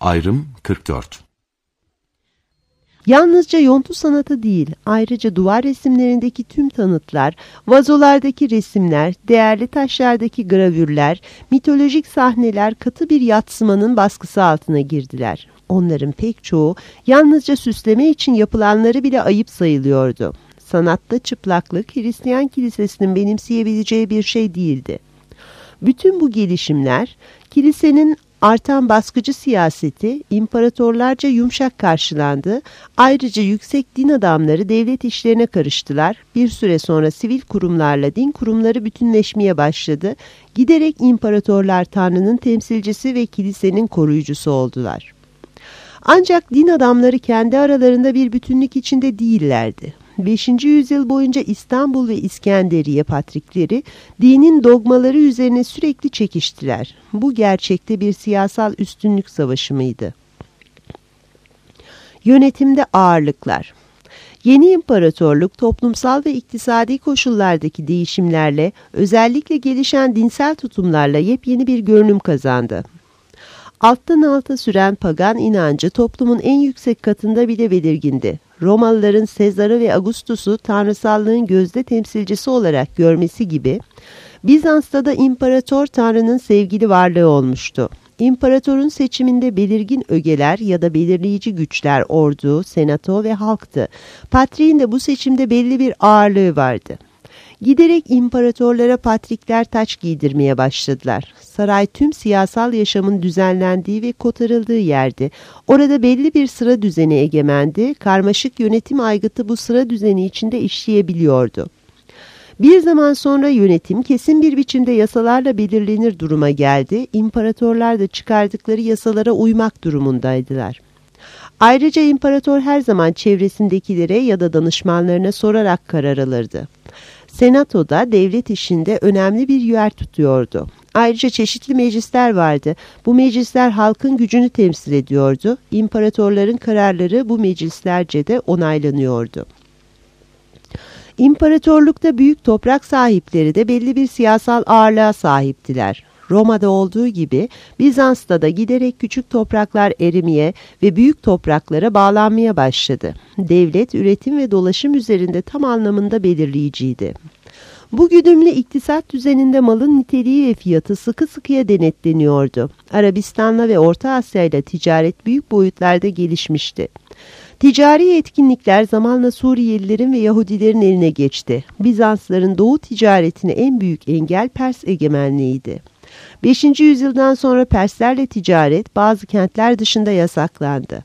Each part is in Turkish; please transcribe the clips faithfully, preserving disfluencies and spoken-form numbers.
Ayrım kırk dört. Yalnızca yontu sanatı değil, ayrıca duvar resimlerindeki tüm tanıtlar, vazolardaki resimler, değerli taşlardaki gravürler, mitolojik sahneler katı bir yadsımanın baskısı altına girdiler. Onların pek çoğu yalnızca süsleme için yapılanları bile ayıp sayılıyordu. Sanatta çıplaklık Hristiyan kilisesinin benimseyebileceği bir şey değildi. Bütün bu gelişimler kilisenin artan baskıcı siyaseti imparatorlarca yumuşak karşılandı. Ayrıca yüksek din adamları devlet işlerine karıştılar. Bir süre sonra sivil kurumlarla din kurumları bütünleşmeye başladı. Giderek imparatorlar Tanrı'nın temsilcisi ve kilisenin koruyucusu oldular. Ancak din adamları kendi aralarında bir bütünlük içinde değillerdi. beşinci yüzyıl boyunca İstanbul ve İskenderiye patrikleri dinin dogmaları üzerine sürekli çekiştiler. Bu gerçekte bir siyasal üstünlük savaşı mıydı? Yönetimde ağırlıklar. Yeni imparatorluk toplumsal ve iktisadi koşullardaki değişimlerle, özellikle gelişen dinsel tutumlarla yepyeni bir görünüm kazandı. Alttan alta süren pagan inancı toplumun en yüksek katında bile belirgindi. Romalıların Sezar'ı ve Augustus'u tanrısallığın gözde temsilcisi olarak görmesi gibi, Bizans'ta da imparator Tanrı'nın sevgili varlığı olmuştu. İmparatorun seçiminde belirgin ögeler ya da belirleyici güçler ordu, senato ve halktı. Patriğin de bu seçimde belli bir ağırlığı vardı. Giderek imparatorlara patrikler taç giydirmeye başladılar. Saray tüm siyasal yaşamın düzenlendiği ve kotarıldığı yerdi. Orada belli bir sıra düzeni egemendi. Karmaşık yönetim aygıtı bu sıra düzeni içinde işleyebiliyordu. Bir zaman sonra yönetim kesin bir biçimde yasalarla belirlenir duruma geldi. İmparatorlar da çıkardıkları yasalara uymak durumundaydılar. Ayrıca imparator her zaman çevresindekilere ya da danışmanlarına sorarak karar alırdı. Senatoda devlet işinde önemli bir yer tutuyordu. Ayrıca çeşitli meclisler vardı. Bu meclisler halkın gücünü temsil ediyordu. İmparatorların kararları bu meclislerce de onaylanıyordu. İmparatorlukta büyük toprak sahipleri de belli bir siyasal ağırlığa sahiptiler. Roma'da olduğu gibi Bizans'ta da giderek küçük topraklar erimeye ve büyük topraklara bağlanmaya başladı. Devlet, üretim ve dolaşım üzerinde tam anlamında belirleyiciydi. Bu güdümlü iktisat düzeninde malın niteliği ve fiyatı sıkı sıkıya denetleniyordu. Arabistan'la ve Orta Asya ile ticaret büyük boyutlarda gelişmişti. Ticari etkinlikler zamanla Suriyelilerin ve Yahudilerin eline geçti. Bizansların doğu ticaretine en büyük engel Pers egemenliğiydi. beşinci yüzyıldan sonra Perslerle ticaret bazı kentler dışında yasaklandı.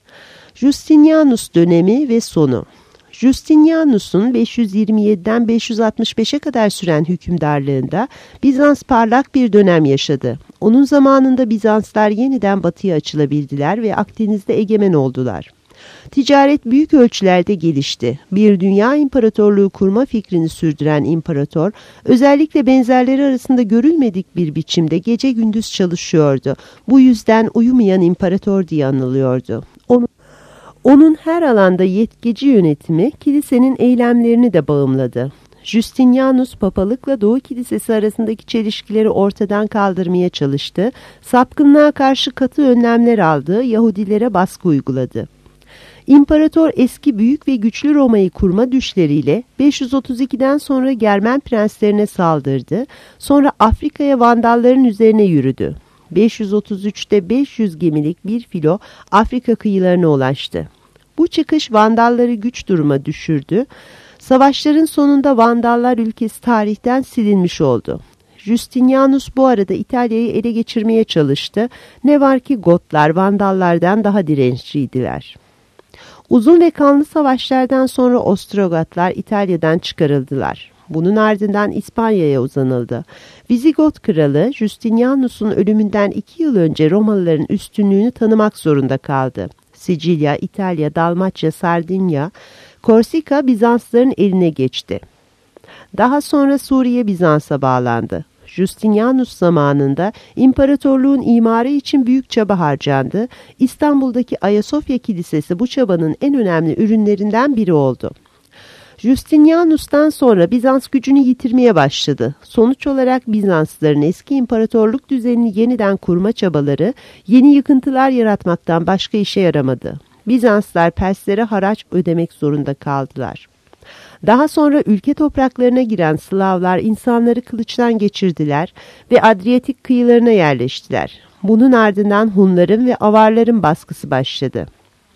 Justinianus dönemi ve sonu. Justinianus'un beş yüz yirmi yediden beş yüz altmış beşe kadar süren hükümdarlığında Bizans parlak bir dönem yaşadı. Onun zamanında Bizanslar yeniden batıya açılabildiler ve Akdeniz'de egemen oldular. Ticaret büyük ölçülerde gelişti. Bir dünya imparatorluğu kurma fikrini sürdüren imparator, özellikle benzerleri arasında görülmedik bir biçimde gece gündüz çalışıyordu. Bu yüzden uyumayan imparator diye anılıyordu. Onun, onun her alanda yetkeci yönetimi kilisenin eylemlerini de bağımladı. Justinianus papalıkla Doğu Kilisesi arasındaki çelişkileri ortadan kaldırmaya çalıştı. Sapkınlığa karşı katı önlemler aldı, Yahudilere baskı uyguladı. İmparator eski büyük ve güçlü Roma'yı kurma düşleriyle beş yüz otuz ikiden sonra Germen prenslerine saldırdı. Sonra Afrika'ya Vandalların üzerine yürüdü. beş yüz otuz üçte beş yüz gemilik bir filo Afrika kıyılarına ulaştı. Bu çıkış Vandalları güç duruma düşürdü. Savaşların sonunda Vandallar ülkesi tarihten silinmiş oldu. Justinianus bu arada İtalya'yı ele geçirmeye çalıştı. Ne var ki Gotlar Vandallardan daha dirençliydiler. Uzun ve kanlı savaşlardan sonra Ostrogatlar İtalya'dan çıkarıldılar. Bunun ardından İspanya'ya uzanıldı. Vizigot kralı Justinianus'un ölümünden iki yıl önce Romalıların üstünlüğünü tanımak zorunda kaldı. Sicilya, İtalya, Dalmaçya, Sardinya, Korsika Bizansların eline geçti. Daha sonra Suriye Bizans'a bağlandı. Justinianus zamanında imparatorluğun imarı için büyük çaba harcandı. İstanbul'daki Ayasofya Kilisesi bu çabanın en önemli ürünlerinden biri oldu. Justinianus'tan sonra Bizans gücünü yitirmeye başladı. Sonuç olarak Bizanslıların eski imparatorluk düzenini yeniden kurma çabaları yeni yıkıntılar yaratmaktan başka işe yaramadı. Bizanslılar Perslere haraç ödemek zorunda kaldılar. Daha sonra ülke topraklarına giren Slavlar insanları kılıçtan geçirdiler ve Adriyatik kıyılarına yerleştiler. Bunun ardından Hunların ve Avarların baskısı başladı.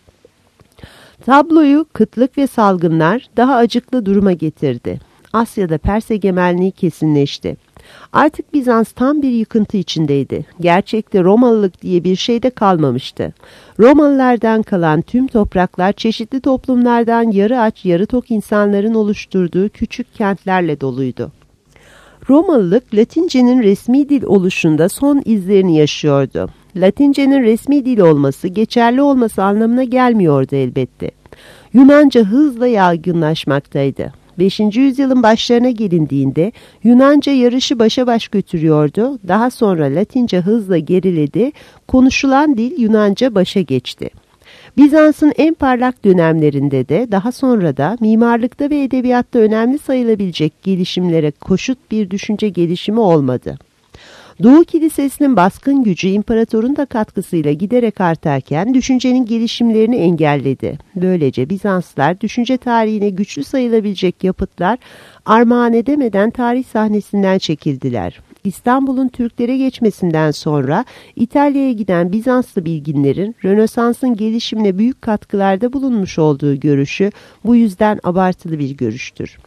Tabloyu kıtlık ve salgınlar daha acıklı duruma getirdi. Asya'da Pers egemenliği kesinleşti. Artık Bizans tam bir yıkıntı içindeydi. Gerçekte Romalılık diye bir şey de kalmamıştı. Romalılardan kalan tüm topraklar çeşitli toplumlardan yarı aç yarı tok insanların oluşturduğu küçük kentlerle doluydu. Romalılık Latince'nin resmi dil oluşunda son izlerini yaşıyordu. Latince'nin resmi dil olması geçerli olması anlamına gelmiyordu elbette. Yunanca hızla yaygınlaşmaktaydı. beşinci yüzyılın başlarına gelindiğinde Yunanca yarışı başa baş götürüyordu. Daha sonra Latince hızla geriledi. Konuşulan dil Yunanca başa geçti. Bizans'ın en parlak dönemlerinde de daha sonra da mimarlıkta ve edebiyatta önemli sayılabilecek gelişimlere koşut bir düşünce gelişimi olmadı. Doğu Kilisesi'nin baskın gücü imparatorun da katkısıyla giderek artarken düşüncenin gelişimlerini engelledi. Böylece Bizanslılar düşünce tarihine güçlü sayılabilecek yapıtlar armağan edemeden tarih sahnesinden çekildiler. İstanbul'un Türklere geçmesinden sonra İtalya'ya giden Bizanslı bilginlerin Rönesans'ın gelişimine büyük katkılarda bulunmuş olduğu görüşü bu yüzden abartılı bir görüştür.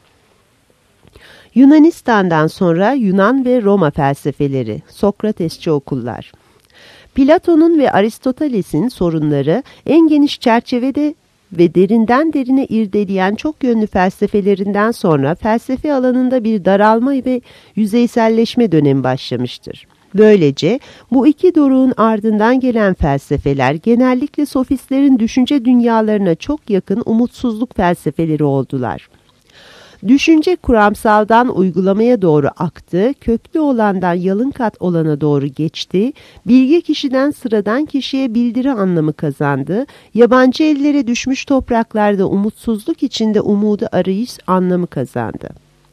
Yunanistan'dan sonra Yunan ve Roma felsefeleri, Sokratesçi okullar. Platon'un ve Aristoteles'in sorunları en geniş çerçevede ve derinden derine irdeleyen çok yönlü felsefelerinden sonra felsefe alanında bir daralma ve yüzeyselleşme dönemi başlamıştır. Böylece bu iki doruğun ardından gelen felsefeler genellikle sofistlerin düşünce dünyalarına çok yakın umutsuzluk felsefeleri oldular. Düşünce kuramsaldan uygulamaya doğru aktı, köklü olandan yalın kat olana doğru geçti, bilge kişiden sıradan kişiye bildiri anlamı kazandı, yabancı ellere düşmüş topraklarda umutsuzluk içinde umudu arayış anlamı kazandı.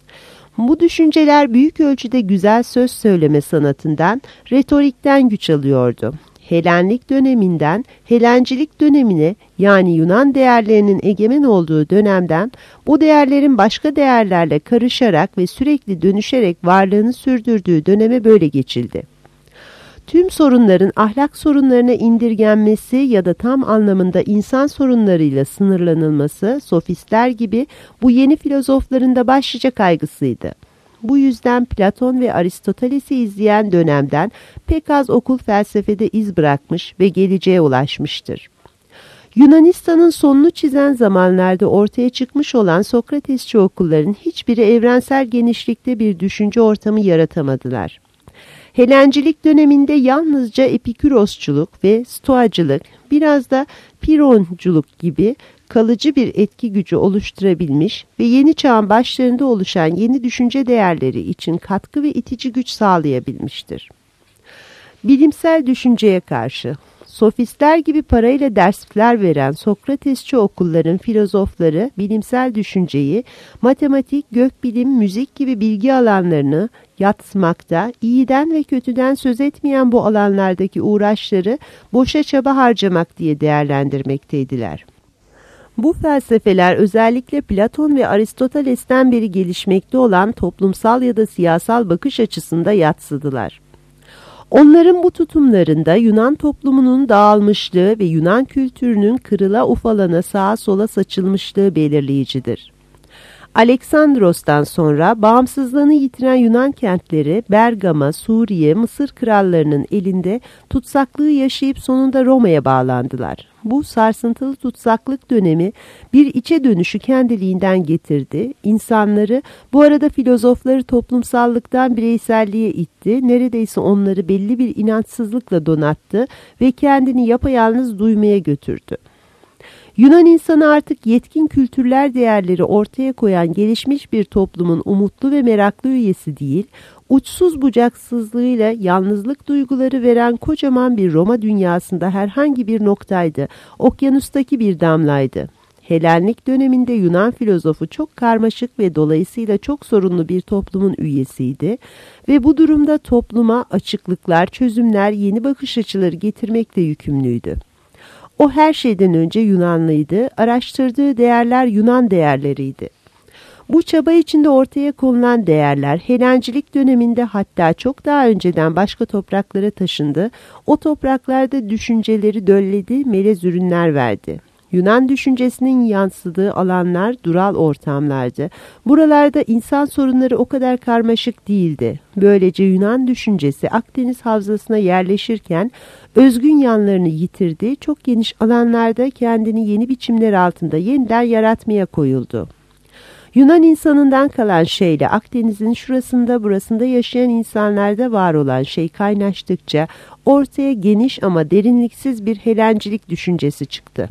Bu düşünceler büyük ölçüde güzel söz söyleme sanatından, retorikten güç alıyordu. Helenlik döneminden Helencilik dönemine yani Yunan değerlerinin egemen olduğu dönemden bu değerlerin başka değerlerle karışarak ve sürekli dönüşerek varlığını sürdürdüğü döneme böyle geçildi. Tüm sorunların ahlak sorunlarına indirgenmesi ya da tam anlamında insan sorunlarıyla sınırlanılması sofistler gibi bu yeni filozofların da başlıca kaygısıydı. Bu yüzden Platon ve Aristoteles'i izleyen dönemden pek az okul felsefede iz bırakmış ve geleceğe ulaşmıştır. Yunanistan'ın sonunu çizen zamanlarda ortaya çıkmış olan Sokratesçi okulların hiçbiri evrensel genişlikte bir düşünce ortamı yaratamadılar. Helencilik döneminde yalnızca Epikürosçuluk ve Stoacılık, biraz da Pironculuk gibi kalıcı bir etki gücü oluşturabilmiş ve yeni çağın başlarında oluşan yeni düşünce değerleri için katkı ve itici güç sağlayabilmiştir. Bilimsel düşünceye karşı, sofistler gibi parayla dersler veren Sokratesçi okulların filozofları bilimsel düşünceyi, matematik, gökbilim, müzik gibi bilgi alanlarını yatsımakta, iyiden ve kötüden söz etmeyen bu alanlardaki uğraşları boşa çaba harcamak diye değerlendirmekteydiler. Bu felsefeler özellikle Platon ve Aristoteles'ten beri gelişmekte olan toplumsal ya da siyasal bakış açısında yadsıdılar. Onların bu tutumlarında Yunan toplumunun dağılmışlığı ve Yunan kültürünün kırıla ufalana sağa sola saçılmışlığı belirleyicidir. Aleksandros'tan sonra bağımsızlığını yitiren Yunan kentleri Bergama, Suriye, Mısır krallarının elinde tutsaklığı yaşayıp sonunda Roma'ya bağlandılar. Bu sarsıntılı tutsaklık dönemi bir içe dönüşü kendiliğinden getirdi. İnsanları, bu arada filozofları toplumsallıktan bireyselliğe itti, neredeyse onları belli bir inançsızlıkla donattı ve kendini yapayalnız duymaya götürdü. Yunan insanı artık yetkin kültürler değerleri ortaya koyan gelişmiş bir toplumun umutlu ve meraklı üyesi değil, uçsuz bucaksızlığıyla yalnızlık duyguları veren kocaman bir Roma dünyasında herhangi bir noktaydı, okyanustaki bir damlaydı. Helenlik döneminde Yunan filozofu çok karmaşık ve dolayısıyla çok sorunlu bir toplumun üyesiydi ve bu durumda topluma açıklıklar, çözümler, yeni bakış açıları getirmekle yükümlüydü. O her şeyden önce Yunanlıydı, araştırdığı değerler Yunan değerleriydi. Bu çaba içinde ortaya konulan değerler Helencilik döneminde hatta çok daha önceden başka topraklara taşındı, o topraklarda düşünceleri dölledi, melez ürünler verdi. Yunan düşüncesinin yansıdığı alanlar dural ortamlardı. Buralarda insan sorunları o kadar karmaşık değildi. Böylece Yunan düşüncesi Akdeniz havzasına yerleşirken özgün yanlarını yitirdi, çok geniş alanlarda kendini yeni biçimler altında yeniden yaratmaya koyuldu. Yunan insanından kalan şeyle Akdeniz'in şurasında burasında yaşayan insanlarda var olan şey kaynaştıkça ortaya geniş ama derinliksiz bir Helencilik düşüncesi çıktı.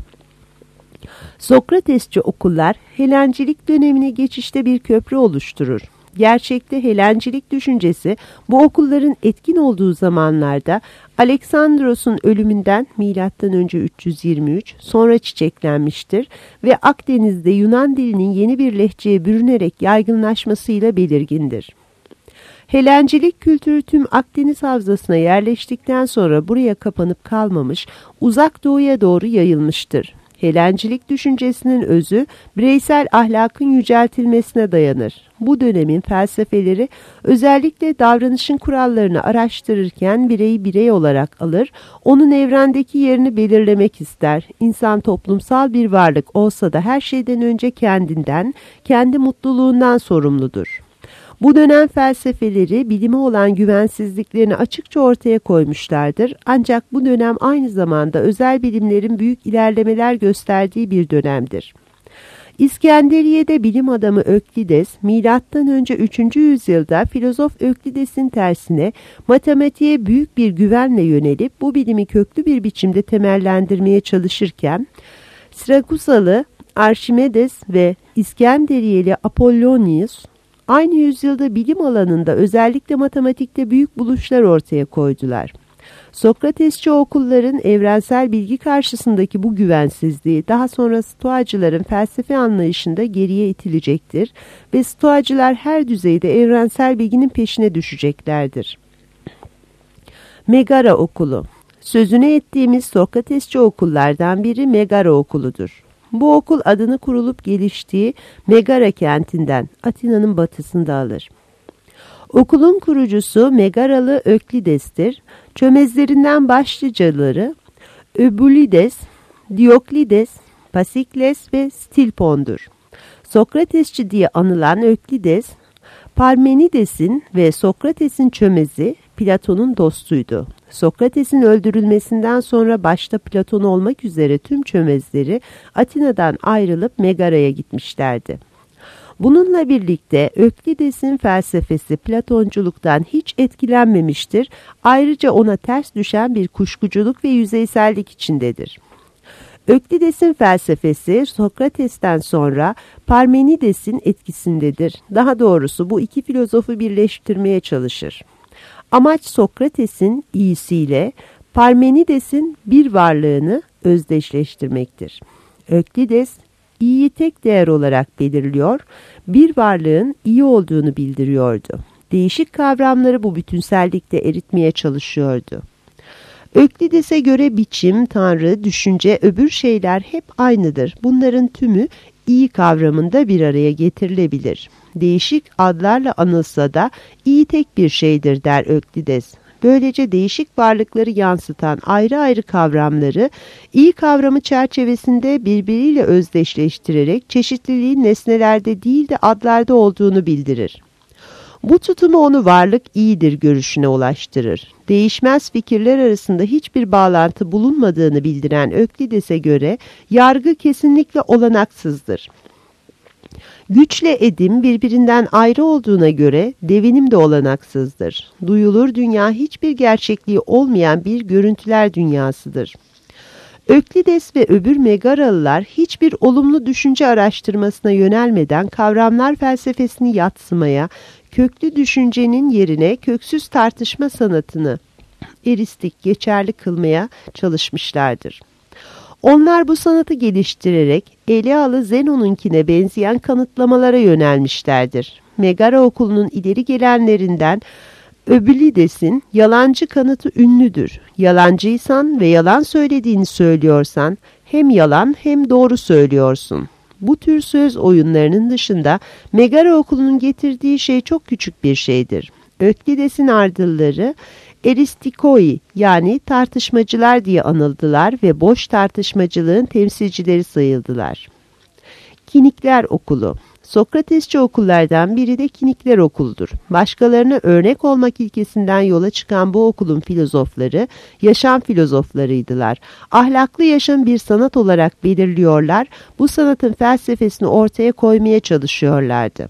Sokratesçi okullar Helencilik dönemine geçişte bir köprü oluşturur. Gerçekte Helencilik düşüncesi bu okulların etkin olduğu zamanlarda Aleksandros'un ölümünden milattan önce üç yüz yirmi üç sonra çiçeklenmiştir ve Akdeniz'de Yunan dilinin yeni bir lehçeye bürünerek yaygınlaşmasıyla belirgindir. Helencilik kültürü tüm Akdeniz havzasına yerleştikten sonra buraya kapanıp kalmamış, uzak doğuya doğru yayılmıştır. Helencilik düşüncesinin özü bireysel ahlakın yüceltilmesine dayanır. Bu dönemin felsefeleri özellikle davranışın kurallarını araştırırken bireyi birey olarak alır, onun evrendeki yerini belirlemek ister. İnsan toplumsal bir varlık olsa da her şeyden önce kendinden, kendi mutluluğundan sorumludur. Bu dönem felsefeleri bilime olan güvensizliklerini açıkça ortaya koymuşlardır. Ancak bu dönem aynı zamanda özel bilimlerin büyük ilerlemeler gösterdiği bir dönemdir. İskenderiye'de bilim adamı Öklides, milattan önce üçüncü yüzyılda filozof Öklides'in tersine matematiğe büyük bir güvenle yönelip bu bilimi köklü bir biçimde temellendirmeye çalışırken, Sirakusalı Arşimedes ve İskenderiyeli Apollonius, aynı yüzyılda bilim alanında özellikle matematikte büyük buluşlar ortaya koydular. Sokratesçi okulların evrensel bilgi karşısındaki bu güvensizliği daha sonra Stoacıların felsefe anlayışında geriye itilecektir ve Stoacılar her düzeyde evrensel bilginin peşine düşeceklerdir. Megara okulu. Sözünü ettiğimiz Sokratesçi okullardan biri Megara okuludur. Bu okul adını kurulup geliştiği Megara kentinden, Atina'nın batısında alır. Okulun kurucusu Megaralı Öklides'tir. Çömezlerinden başlıcaları Öbulides, Dioklides, Pasikles ve Stilpon'dur. Sokratesçi diye anılan Öklides, Parmenides'in ve Sokrates'in çömezi Platon'un dostuydu. Sokrates'in öldürülmesinden sonra başta Platon olmak üzere tüm çömezleri Atina'dan ayrılıp Megara'ya gitmişlerdi. Bununla birlikte Öklides'in felsefesi Platonculuktan hiç etkilenmemiştir, ayrıca ona ters düşen bir kuşkuculuk ve yüzeysellik içindedir. Öklides'in felsefesi Sokrates'ten sonra Parmenides'in etkisindedir. Daha doğrusu bu iki filozofu birleştirmeye çalışır. Amaç Sokrates'in iyisiyle Parmenides'in bir varlığını özdeşleştirmektir. Öklides, iyiyi tek değer olarak belirliyor, bir varlığın iyi olduğunu bildiriyordu. Değişik kavramları bu bütünsellikte eritmeye çalışıyordu. Öklides'e göre biçim, tanrı, düşünce, öbür şeyler hep aynıdır. Bunların tümü iyi kavramında bir araya getirilebilir. Değişik adlarla anılsa da iyi tek bir şeydir der Öklides. Böylece değişik varlıkları yansıtan ayrı ayrı kavramları iyi kavramı çerçevesinde birbiriyle özdeşleştirerek çeşitliliğin nesnelerde değil de adlarda olduğunu bildirir. Bu tutumu onu varlık iyidir görüşüne ulaştırır. Değişmez fikirler arasında hiçbir bağlantı bulunmadığını bildiren Öklides'e göre yargı kesinlikle olanaksızdır. Güçle edim birbirinden ayrı olduğuna göre devinim de olanaksızdır. Duyulur dünya hiçbir gerçekliği olmayan bir görüntüler dünyasıdır. Öklides ve öbür Megaralılar hiçbir olumlu düşünce araştırmasına yönelmeden kavramlar felsefesini yadsımaya, köklü düşüncenin yerine köksüz tartışma sanatını eristik geçerli kılmaya çalışmışlardır. Onlar bu sanatı geliştirerek Elealı Zenon'unkine benzeyen kanıtlamalara yönelmişlerdir. Megara okulunun ileri gelenlerinden Öbülides'in yalancı kanıtı ünlüdür. Yalancıysan ve yalan söylediğini söylüyorsan hem yalan hem doğru söylüyorsun. Bu tür söz oyunlarının dışında Megara okulunun getirdiği şey çok küçük bir şeydir. Öklides'in ardılları Eristikoi yani tartışmacılar diye anıldılar ve boş tartışmacılığın temsilcileri sayıldılar. Kinikler okulu. Sokratesçi okullardan biri de Kinikler okuludur. Başkalarına örnek olmak ilkesinden yola çıkan bu okulun filozofları, yaşam filozoflarıydılar. Ahlaklı yaşam bir sanat olarak belirliyorlar, bu sanatın felsefesini ortaya koymaya çalışıyorlardı.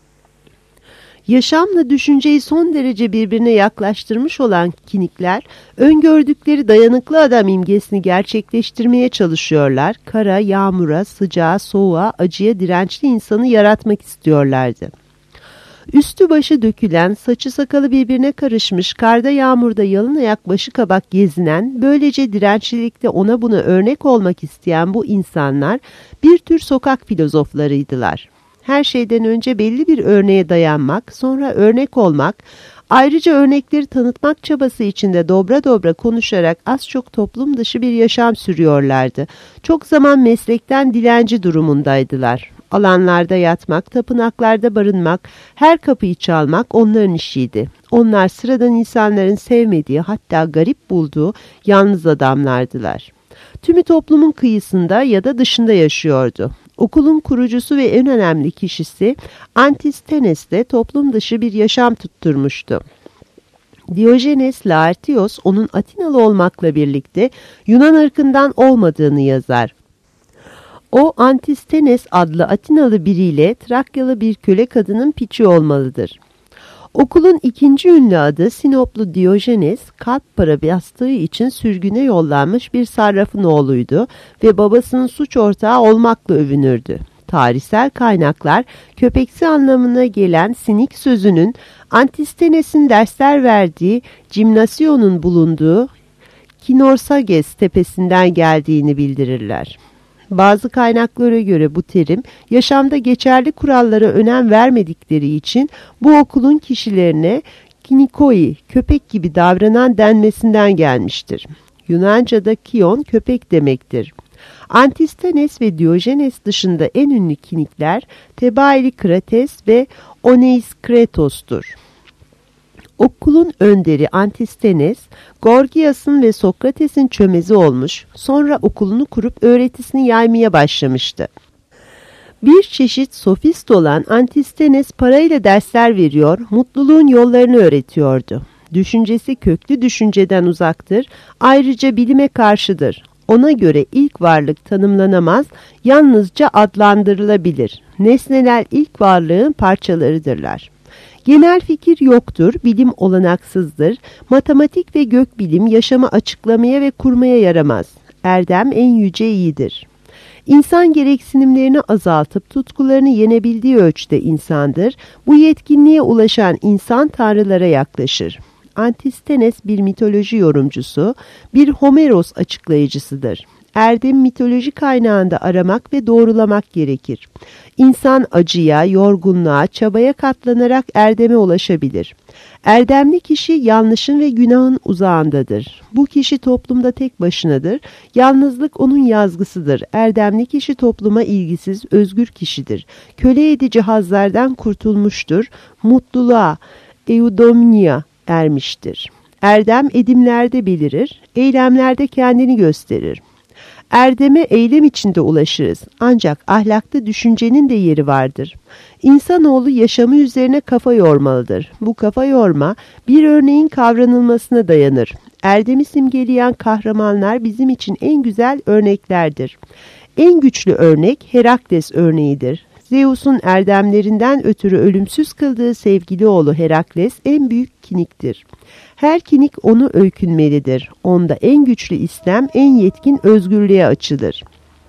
Yaşamla düşünceyi son derece birbirine yaklaştırmış olan Kinikler, öngördükleri dayanıklı adam imgesini gerçekleştirmeye çalışıyorlar. Kara, yağmura, sıcağa, soğuğa, acıya dirençli insanı yaratmak istiyorlardı. Üstü başı dökülen, saçı sakalı birbirine karışmış, karda yağmurda yalın ayak başı kabak gezinen, böylece dirençlilikte ona buna örnek olmak isteyen bu insanlar bir tür sokak filozoflarıydılar. Her şeyden önce belli bir örneğe dayanmak, sonra örnek olmak, ayrıca örnekleri tanıtmak çabası içinde dobra dobra konuşarak az çok toplum dışı bir yaşam sürüyorlardı. Çok zaman meslekten dilenci durumundaydılar. Alanlarda yatmak, tapınaklarda barınmak, her kapıyı çalmak onların işiydi. Onlar sıradan insanların sevmediği, hatta garip bulduğu yalnız adamlardılar. Tümü toplumun kıyısında ya da dışında yaşıyordu. Okulun kurucusu ve en önemli kişisi Antistenes de toplum dışı bir yaşam tutturmuştu. Diyojenes Laertios onun Atinalı olmakla birlikte Yunan ırkından olmadığını yazar. O Antistenes adlı Atinalı biriyle Trakyalı bir köle kadının piçi olmalıdır. Okulun ikinci ünlü adı Sinoplu Diyojenes, kalp para bastığı için sürgüne yollanmış bir sarrafın oğluydu ve babasının suç ortağı olmakla övünürdü. Tarihsel kaynaklar, köpeksi anlamına gelen sinik sözünün Antistenes'in dersler verdiği Gymnasion'un bulunduğu Kinorsages tepesinden geldiğini bildirirler. Bazı kaynaklara göre bu terim, yaşamda geçerli kurallara önem vermedikleri için bu okulun kişilerine kinikoi, köpek gibi davranan denmesinden gelmiştir. Yunanca'da kion, köpek demektir. Antistenes ve Diyojenes dışında en ünlü kinikler Tebaili Krates ve Oneiskretos'tur. Okulun önderi Antistenes, Gorgias'ın ve Sokrates'in çömezi olmuş, sonra okulunu kurup öğretisini yaymaya başlamıştı. Bir çeşit sofist olan Antistenes parayla dersler veriyor, mutluluğun yollarını öğretiyordu. Düşüncesi köklü düşünceden uzaktır, ayrıca bilime karşıdır. Ona göre ilk varlık tanımlanamaz, yalnızca adlandırılabilir. Nesneler ilk varlığın parçalarıdırlar. Genel fikir yoktur, bilim olanaksızdır, matematik ve gökbilim yaşamı açıklamaya ve kurmaya yaramaz. Erdem en yüce iyidir. İnsan gereksinimlerini azaltıp tutkularını yenebildiği ölçüde insandır. Bu yetkinliğe ulaşan insan tanrılara yaklaşır. Antistenes bir mitoloji yorumcusu, bir Homeros açıklayıcısıdır. Erdem mitoloji kaynağında aramak ve doğrulamak gerekir. İnsan acıya, yorgunluğa, çabaya katlanarak erdeme ulaşabilir. Erdemli kişi yanlışın ve günahın uzağındadır. Bu kişi toplumda tek başınadır. Yalnızlık onun yazgısıdır. Erdemli kişi topluma ilgisiz, özgür kişidir. Köle edici hazlardan kurtulmuştur. Mutluluğa, eudaimonia ermiştir. Erdem edimlerde belirir, eylemlerde kendini gösterir. Erdeme eylem içinde ulaşırız. Ancak ahlakta düşüncenin de yeri vardır. İnsanoğlu yaşamı üzerine kafa yormalıdır. Bu kafa yorma bir örneğin kavranılmasına dayanır. Erdemi simgeleyen kahramanlar bizim için en güzel örneklerdir. En güçlü örnek Herakles örneğidir. Zeus'un erdemlerinden ötürü ölümsüz kıldığı sevgili oğlu Herakles en büyük kiniktir. Her kinik onu öykünmelidir. Onda en güçlü istem, en yetkin özgürlüğe açılır.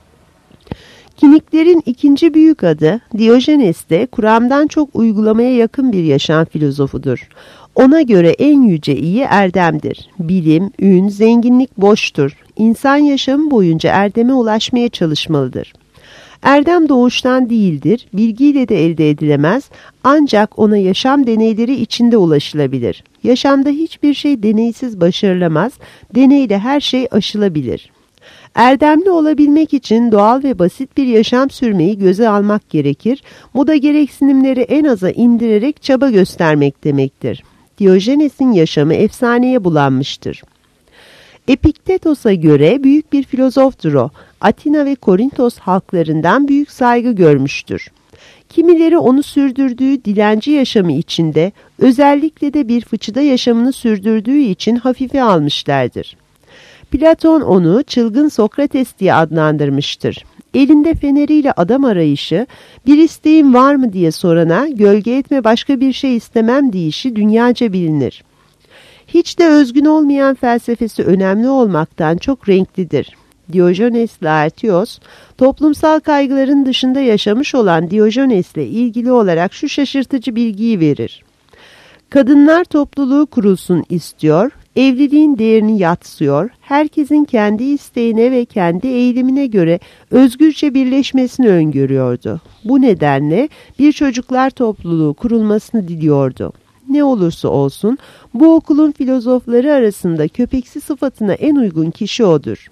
Kiniklerin ikinci büyük adı Diyojenes de kuramdan çok uygulamaya yakın bir yaşam filozofudur. Ona göre en yüce iyi erdemdir. Bilim, ün, zenginlik boştur. İnsan yaşamı boyunca erdeme ulaşmaya çalışmalıdır. Erdem doğuştan değildir, bilgiyle de elde edilemez, ancak ona yaşam deneyleri içinde ulaşılabilir. Yaşamda hiçbir şey deneysiz başarılamaz, deneyle her şey aşılabilir. Erdemli olabilmek için doğal ve basit bir yaşam sürmeyi göze almak gerekir, bu da gereksinimleri en aza indirerek çaba göstermek demektir. Diyojenes'in yaşamı efsaneye bulanmıştır. Epiktetos'a göre büyük bir filozoftur o. Atina ve Korintos halklarından büyük saygı görmüştür. Kimileri onu sürdürdüğü dilenci yaşamı içinde, özellikle de bir fıçıda yaşamını sürdürdüğü için hafife almışlardır. Platon onu çılgın Sokrates diye adlandırmıştır. Elinde feneriyle adam arayışı, bir isteğin var mı diye sorana gölge etme başka bir şey istemem deyişi dünyaca bilinir. Hiç de özgün olmayan felsefesi önemli olmaktan çok renklidir. Diyojenes Laertios, toplumsal kaygıların dışında yaşamış olan Diyojenes'le ilgili olarak şu şaşırtıcı bilgiyi verir. Kadınlar topluluğu kurulsun istiyor, evliliğin değerini yatsıyor, herkesin kendi isteğine ve kendi eğilimine göre özgürce birleşmesini öngörüyordu. Bu nedenle bir çocuklar topluluğu kurulmasını diliyordu. Ne olursa olsun bu okulun filozofları arasında köpeksi sıfatına en uygun kişi odur.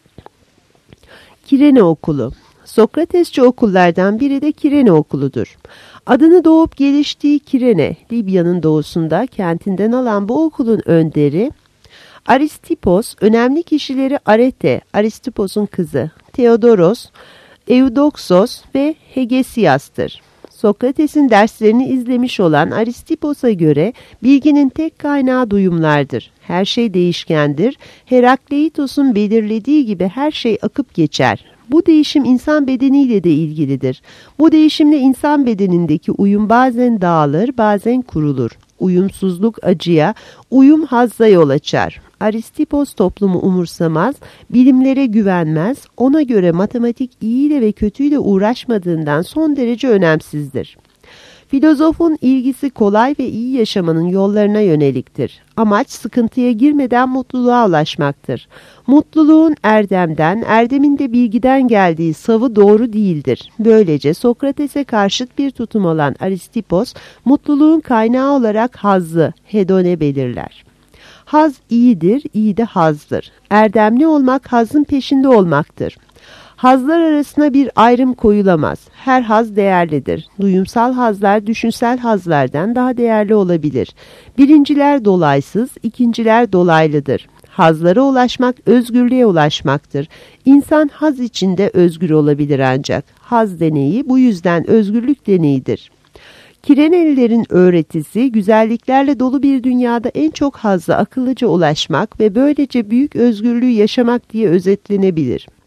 Kirene Okulu. Sokratesçi okullardan biri de Kirene Okulu'dur. Adını doğup geliştiği Kirene, Libya'nın doğusunda kentinden alan bu okulun önderi, Aristippos, önemli kişileri Arete, Aristippos'un kızı, Theodoros, Eudoxos ve Hegesias'tır. Sokrates'in derslerini izlemiş olan Aristippos'a göre bilginin tek kaynağı duyumlardır. Her şey değişkendir. Herakleitos'un belirlediği gibi her şey akıp geçer. Bu değişim insan bedeniyle de ilgilidir. Bu değişimle insan bedenindeki uyum bazen dağılır, bazen kurulur. Uyumsuzluk acıya, uyum hazza yol açar. Aristippos toplumu umursamaz, bilimlere güvenmez, ona göre matematik iyiyle ve kötüyle uğraşmadığından son derece önemsizdir. Filozofun ilgisi kolay ve iyi yaşamanın yollarına yöneliktir. Amaç sıkıntıya girmeden mutluluğa ulaşmaktır. Mutluluğun erdemden, erdemin de bilgiden geldiği savı doğru değildir. Böylece Sokrates'e karşıt bir tutum olan Aristippos, mutluluğun kaynağı olarak hazzı, hedone belirler. Haz iyidir, iyi de hazdır. Erdemli olmak hazın peşinde olmaktır. Hazlar arasına bir ayrım koyulamaz. Her haz değerlidir. Duyumsal hazlar düşünsel hazlardan daha değerli olabilir. Birinciler dolaysız, ikinciler dolaylıdır. Hazlara ulaşmak özgürlüğe ulaşmaktır. İnsan haz içinde özgür olabilir ancak. Haz deneyi bu yüzden özgürlük deneyidir. Kirenelilerin öğretisi, güzelliklerle dolu bir dünyada en çok hazza akıllıca ulaşmak ve böylece büyük özgürlüğü yaşamak diye özetlenebilir.